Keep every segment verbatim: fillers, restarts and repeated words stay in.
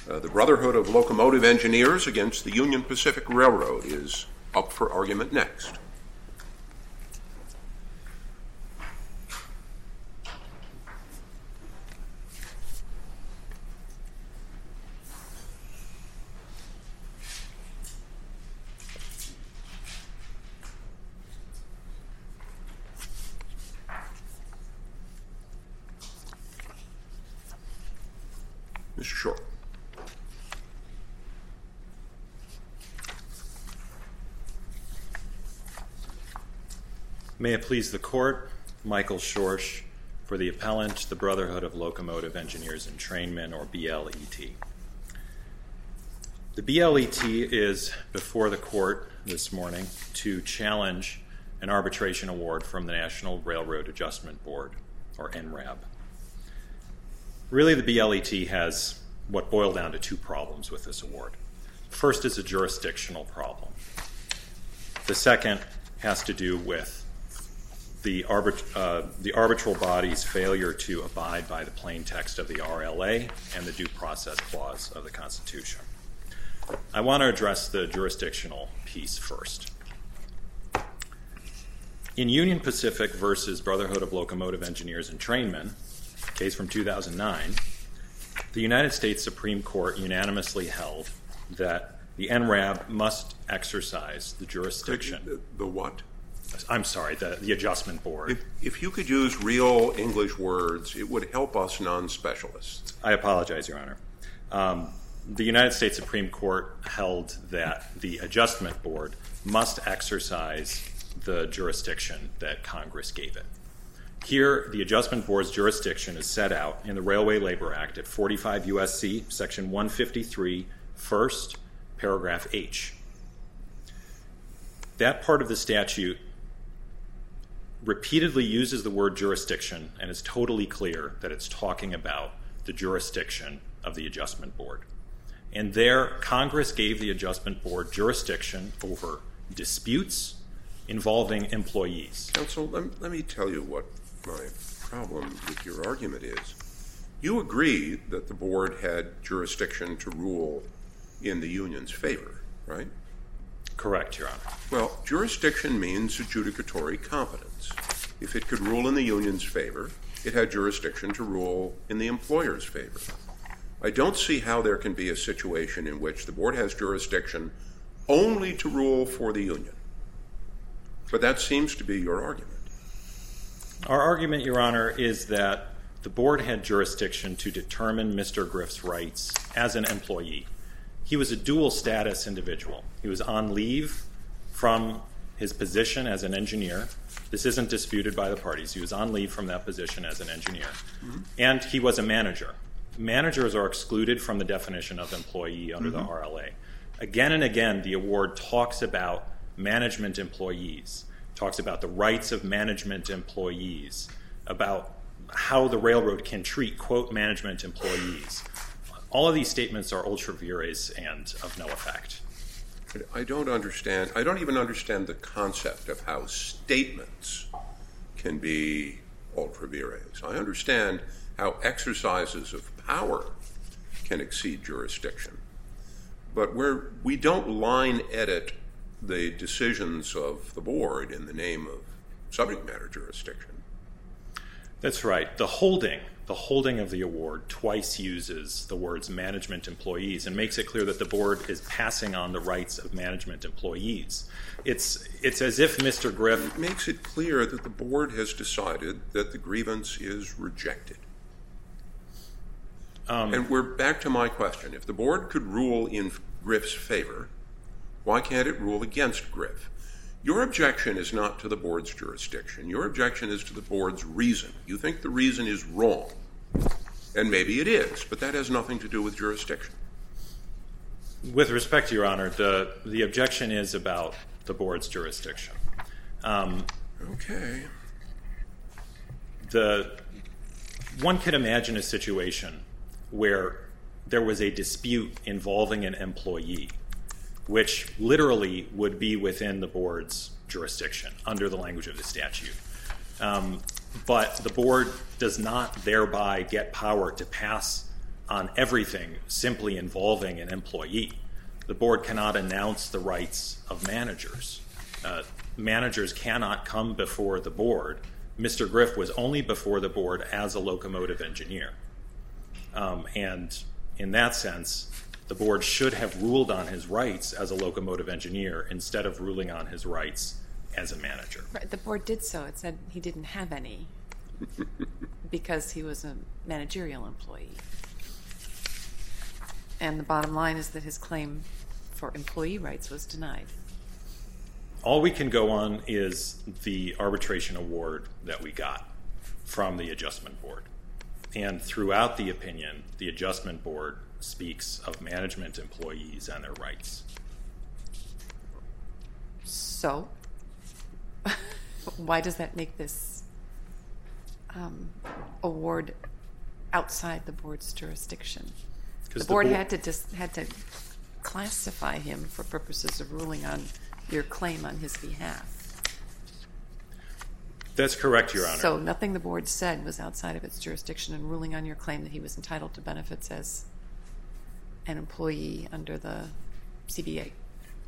Uh, the Brotherhood of Locomotive Engineers against the Union Pacific Railroad is up for argument next. Mister Short. May it please the Court, Michael Schorsch for the appellant, the Brotherhood of Locomotive Engineers and Trainmen, or B L E T. The B L E T is before the Court this morning to challenge an arbitration award from the National Railroad Adjustment Board, or N R A B. Really, the B L E T has what boil down to two problems with this award. First is a jurisdictional problem. The second has to do with the, arbit- uh, the arbitral body's failure to abide by the plain text of the R L A and the Due Process Clause of the Constitution. I want to address the jurisdictional piece first. In Union Pacific versus Brotherhood of Locomotive Engineers and Trainmen, case from two thousand nine, the United States Supreme Court unanimously held that the N R A B must exercise the jurisdiction. The, the what? I'm sorry, the, the Adjustment Board. If, if you could use real English words, it would help us non-specialists. I apologize, Your Honor. Um, the United States Supreme Court held that the Adjustment Board must exercise the jurisdiction that Congress gave it. Here, the Adjustment Board's jurisdiction is set out in the Railway Labor Act at forty-five U S C, Section one fifty-three, first, paragraph H. That part of the statute repeatedly uses the word jurisdiction, and it's totally clear that it's talking about the jurisdiction of the Adjustment Board. And there, Congress gave the Adjustment Board jurisdiction over disputes involving employees. Counsel, let, let me tell you what my problem with your argument is. You agree that the board had jurisdiction to rule in the union's favor, right? Correct, Your Honor. Well, jurisdiction means adjudicatory competence. If it could rule in the union's favor, it had jurisdiction to rule in the employer's favor. I don't see how there can be a situation in which the board has jurisdiction only to rule for the union. But that seems to be your argument. Our argument, Your Honor, is that the board had jurisdiction to determine Mister Griff's rights as an employee. He was a dual status individual. He was on leave from his position as an engineer. This isn't disputed by the parties. He was on leave from that position as an engineer. Mm-hmm. And he was a manager. Managers are excluded from the definition of employee under mm-hmm. the R L A. Again and again, the award talks about management employees, talks about the rights of management employees, about how the railroad can treat, quote, management employees. All of these statements are ultra vires and of no effect. I don't understand. I don't even understand the concept of how statements can be ultra vires. I understand how exercises of power can exceed jurisdiction. But where we don't line edit the decisions of the board in the name of subject matter jurisdiction. That's right. The holding, the holding of the award twice uses the words management employees and makes it clear that the board is passing on the rights of management employees. It's, it's as if Mister Griff... It makes it clear that the board has decided that the grievance is rejected. Um, and we're back to my question. If the board could rule in Griff's favor, why can't it rule against Griff? Your objection is not to the board's jurisdiction. Your objection is to the board's reason. You think the reason is wrong. And maybe it is, but that has nothing to do with jurisdiction. With respect, Your Honor, the, the objection is about the board's jurisdiction. Um, okay. The, one could imagine a situation where there was a dispute involving an employee, which literally would be within the board's jurisdiction under the language of the statute. Um, but the board does not thereby get power to pass on everything simply involving an employee. The board cannot announce the rights of managers. Uh, managers cannot come before the board. Mister Griff was only before the board as a locomotive engineer. Um, and in that sense, the board should have ruled on his rights as a locomotive engineer instead of ruling on his rights as a manager. Right, the board did so. It said he didn't have any because he was a managerial employee. And the bottom line is that his claim for employee rights was denied. All we can go on is the arbitration award that we got from the adjustment board. And throughout the opinion, the adjustment board speaks of management employees and their rights. So, why does that make this um, award outside the board's jurisdiction? The board, the board had to dis- had to classify him for purposes of ruling on your claim on his behalf. That's correct, Your Honor. So nothing the board said was outside of its jurisdiction in ruling on your claim that he was entitled to benefits as an employee under the C B A.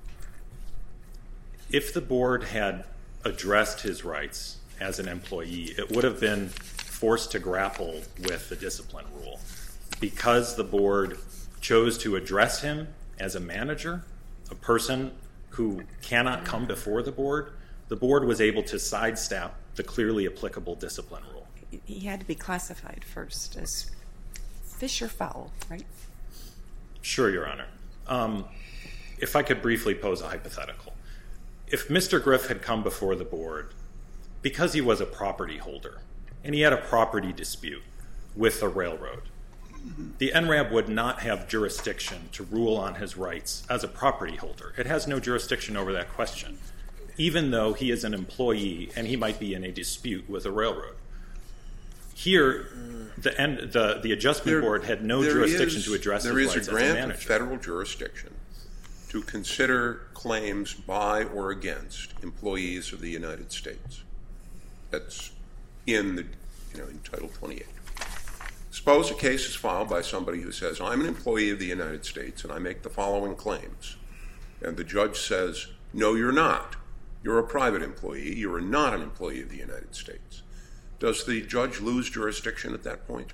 If the board had addressed his rights as an employee, it would have been forced to grapple with the discipline rule. Because the board chose to address him as a manager, a person who cannot come before the board, the board was able to sidestep the clearly applicable discipline rule. He had to be classified first as fish or fowl, right? Sure, Your Honor. Um, if I could briefly pose a hypothetical. If Mister Griff had come before the board because he was a property holder and he had a property dispute with the railroad, the N R A B would not have jurisdiction to rule on his rights as a property holder. It has no jurisdiction over that question, even though he is an employee and he might be in a dispute with a railroad. Here, the end, the, the adjustment there, board had no jurisdiction is, to address his rights rights as a There manager. is a grant of federal jurisdiction to consider claims by or against employees of the United States. That's in the, you know, in Title twenty-eight. Suppose a case is filed by somebody who says, I'm an employee of the United States and I make the following claims. And the judge says, no, you're not. You're a private employee. You are not an employee of the United States. Does the judge lose jurisdiction at that point?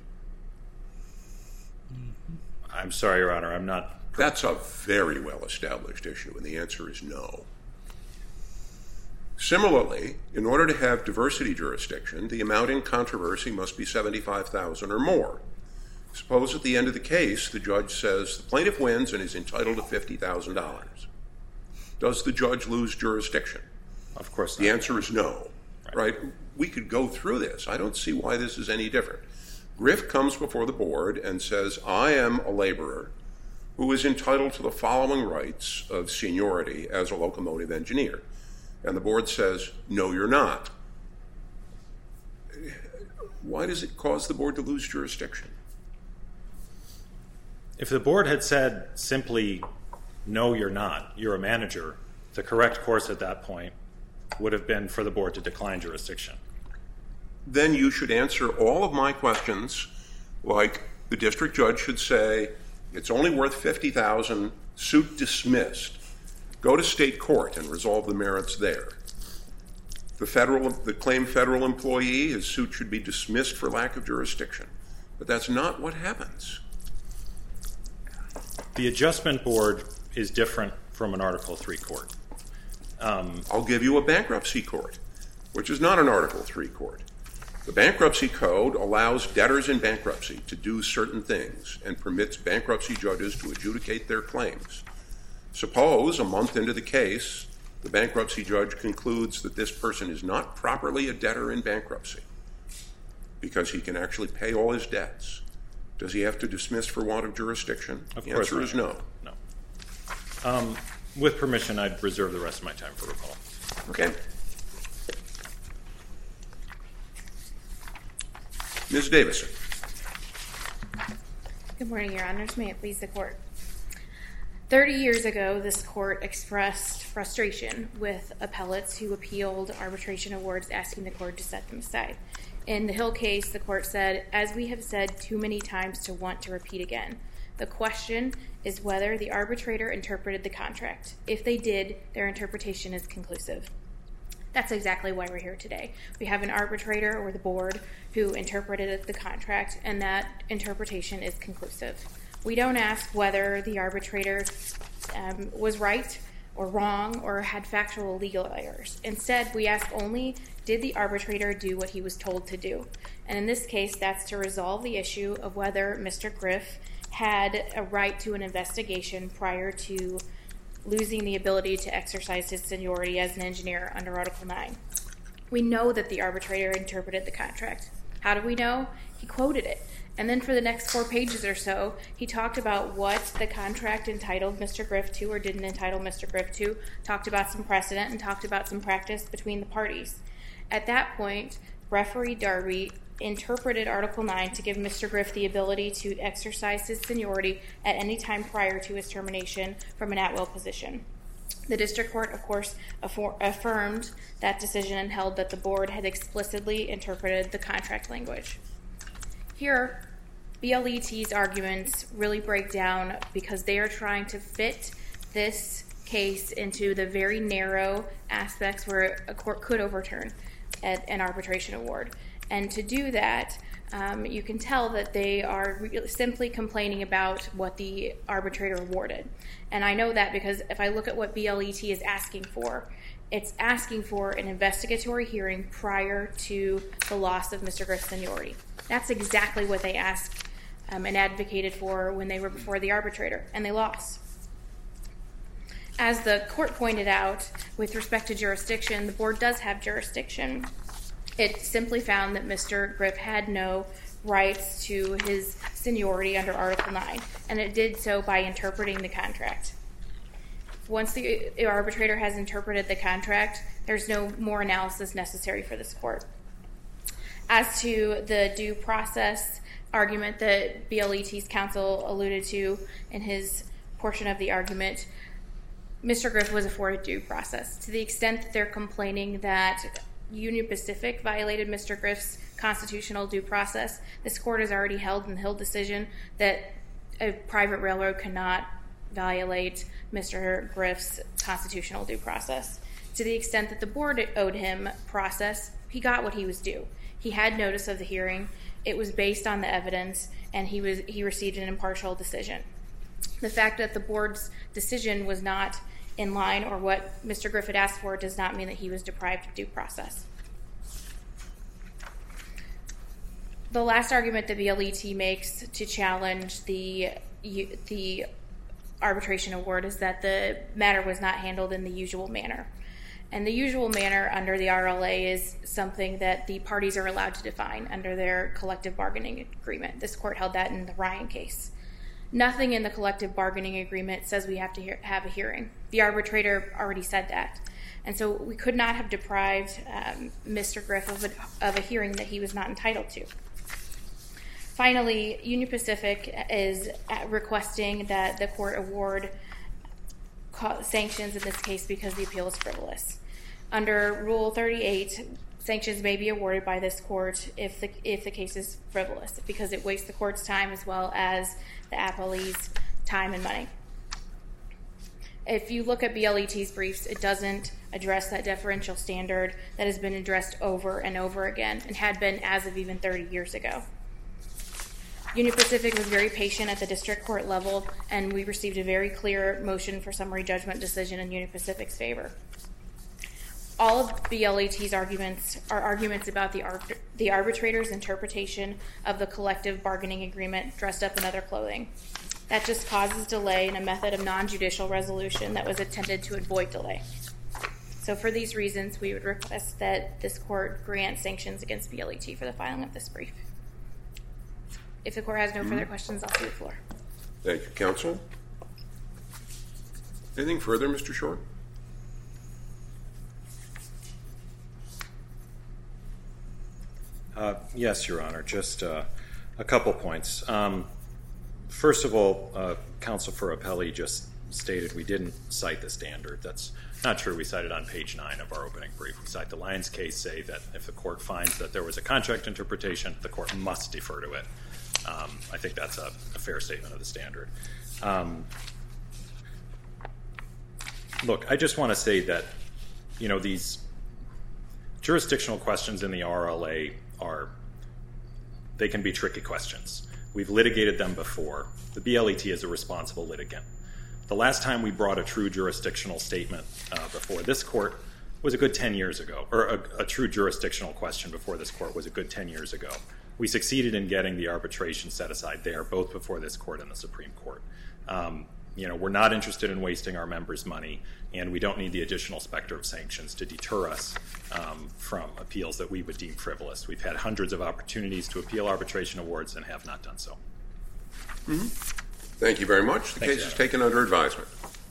I'm sorry, Your Honor, I'm not... That's a very well-established issue, and the answer is no. Similarly, in order to have diversity jurisdiction, the amount in controversy must be seventy-five thousand dollars or more. Suppose at the end of the case, the judge says the plaintiff wins and is entitled to fifty thousand dollars. Does the judge lose jurisdiction? Of course not. The answer is no, right? right? We could go through this. I don't see why this is any different. Griff comes before the board and says, I am a laborer who is entitled to the following rights of seniority as a locomotive engineer. And the board says, no, you're not. Why does it cause the board to lose jurisdiction? If the board had said simply, no, you're not, you're a manager, the correct course at that point would have been for the board to decline jurisdiction. Then you should answer all of my questions like the district judge should say, it's only worth fifty thousand dollars, suit dismissed. Go to state court and resolve the merits there. The federal, the claimed federal employee, his suit should be dismissed for lack of jurisdiction. But that's not what happens. The adjustment board is different from an Article three court. Um, I'll give you a bankruptcy court, which is not an Article three court. The bankruptcy code allows debtors in bankruptcy to do certain things and permits bankruptcy judges to adjudicate their claims. Suppose a month into the case, the bankruptcy judge concludes that this person is not properly a debtor in bankruptcy because he can actually pay all his debts. Does he have to dismiss for want of jurisdiction? Of the course answer not. is no. No. Um, with permission, I'd reserve the rest of my time for recall. Okay. Miz Davison. Good morning, Your Honors. May it please the Court. Thirty years ago, this Court expressed frustration with appellates who appealed arbitration awards asking the Court to set them aside. In the Hill case, the court said, as we have said too many times to want to repeat again, the question is whether the arbitrator interpreted the contract. If they did, their interpretation is conclusive. That's exactly why we're here today. We have an arbitrator or the board who interpreted the contract, and that interpretation is conclusive. We don't ask whether the arbitrator um, was right or wrong or had factual legal errors. Instead, we ask only, did the arbitrator do what he was told to do? And in this case, that's to resolve the issue of whether Mister Griff had a right to an investigation prior to losing the ability to exercise his seniority as an engineer under Article nine. We know that the arbitrator interpreted the contract. How do we know? He quoted it. And then for the next four pages or so, he talked about what the contract entitled Mister Griff to or didn't entitle Mister Griff to, talked about some precedent, and talked about some practice between the parties. At that point, Referee Darby interpreted Article nine to give Mister Griff the ability to exercise his seniority at any time prior to his termination from an at-will position. The district court, of course, affor- affirmed that decision and held that the board had explicitly interpreted the contract language. Here, B L E T's arguments really break down because they are trying to fit this case into the very narrow aspects where a court could overturn an arbitration award. And to do that, um, you can tell that they are re- simply complaining about what the arbitrator awarded. And I know that because if I look at what B L E T is asking for, it's asking for an investigatory hearing prior to the loss of Mister Griff's seniority. That's exactly what they asked um, and advocated for when they were before the arbitrator, and they lost. As the court pointed out, with respect to jurisdiction, the board does have jurisdiction. It simply found that Mister Griff had no rights to his seniority under Article nine, and it did so by interpreting the contract. Once the arbitrator has interpreted the contract, there's no more analysis necessary for this court. As to the due process argument that B L E T's counsel alluded to in his portion of the argument, Mister Griff was afforded due process. To the extent that they're complaining that Union Pacific violated Mister Griff's constitutional due process, this court has already held in the Hill decision that a private railroad cannot violate Mister Griff's constitutional due process. To the extent that the board owed him process, he got what he was due. He had notice of the hearing. It was based on the evidence, and he was he received an impartial decision. The fact that the board's decision was not in line or what Mister Griff had asked for does not mean that he was deprived of due process. The last argument that B L E T makes to challenge the the arbitration award is that the matter was not handled in the usual manner. And the usual manner under the R L A is something that the parties are allowed to define under their collective bargaining agreement. This court held that in the Ryan case. Nothing in the collective bargaining agreement says we have to hear, have a hearing. The arbitrator already said that. And so we could not have deprived um, Mister Griff of a, of a hearing that he was not entitled to. Finally, Union Pacific is requesting that the court award sanctions in this case because the appeal is frivolous. Under Rule thirty-eight, sanctions may be awarded by this court if the if the case is frivolous, because it wastes the court's time as well as the appellee's time and money. If you look at B L E T's briefs, it doesn't address that deferential standard that has been addressed over and over again and had been as of even thirty years ago. Union Pacific was very patient at the district court level, and we received a very clear motion for summary judgment decision in Union Pacific's favor. All of B L E T's arguments are arguments about the, arbit- the arbitrator's interpretation of the collective bargaining agreement dressed up in other clothing. That just causes delay in a method of non-judicial resolution that was intended to avoid delay. So for these reasons, we would request that this court grant sanctions against B L E T for the filing of this brief. If the court has no mm-hmm. further questions, I'll see the floor. Thank you, counsel. Anything further, Mister Short? Uh, yes, Your Honor. Just uh, a couple points. Um, first of all, uh, counsel for appellee just stated we didn't cite the standard. That's not true. We cited on page nine of our opening brief. We cite the Lyons case, say that if the court finds that there was a contract interpretation, the court must defer to it. Um, I think that's a, a fair statement of the standard. Um, look, I just want to say that, you know, these jurisdictional questions in the R L A are, they can be tricky questions. We've litigated them before. The B L E T is a responsible litigant. The last time we brought a true jurisdictional statement uh, before this court was a good ten years ago, or a, a true jurisdictional question before this court was a good ten years ago. We succeeded in getting the arbitration set aside there, both before this court and the Supreme Court. Um, you know, we're not interested in wasting our members' money, and we don't need the additional specter of sanctions to deter us um, from appeals that we would deem frivolous. We've had hundreds of opportunities to appeal arbitration awards and have not done so. Mm-hmm. Thank you very much. The Thanks, case is taken under advisement.